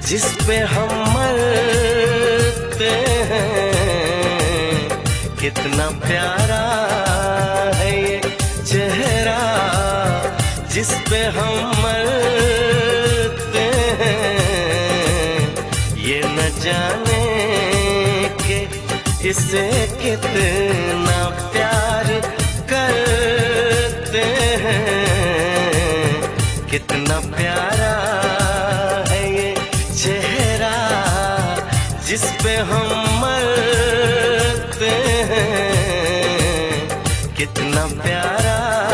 जिस पे हम मरते हैं। कितना प्यारा है ये चेहरा जिस पे हम मरते हैं। ये न जाने कि इसे कितना प्यार करते हैं। कितना प्यारा है ये चेहरा जिस पे हम मरते हैं। कितना प्यारा।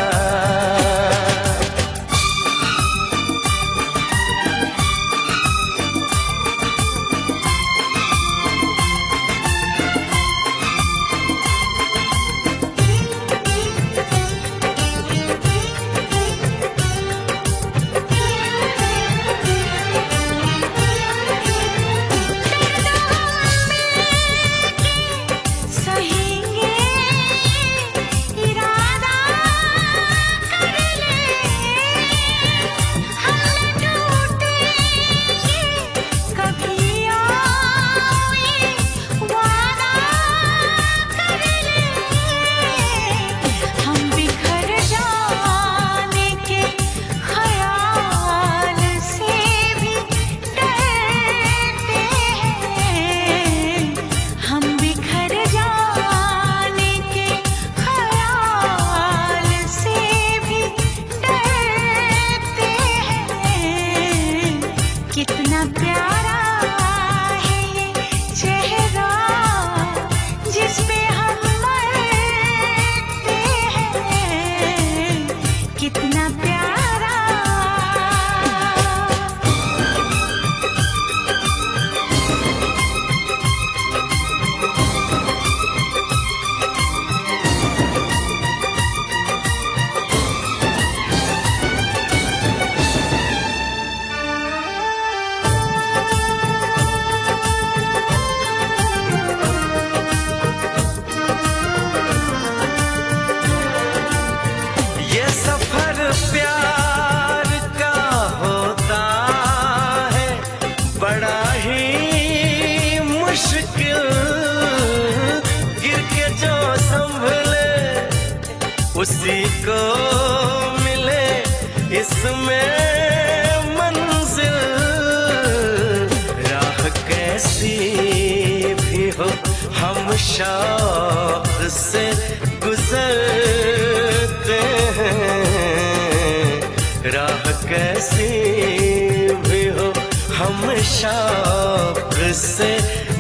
कितना प्यारा है ये चेहरा जिस पे हम मरते हैं। कितना प्यारा। प्यार का होता है बड़ा ही मुश्किल। गिर के जो संभले उसी को मिले इसमें मंजिल। राह कैसी भी हो हम शौक से गुजरते हैं। राह कैसी भी हो हम शौक से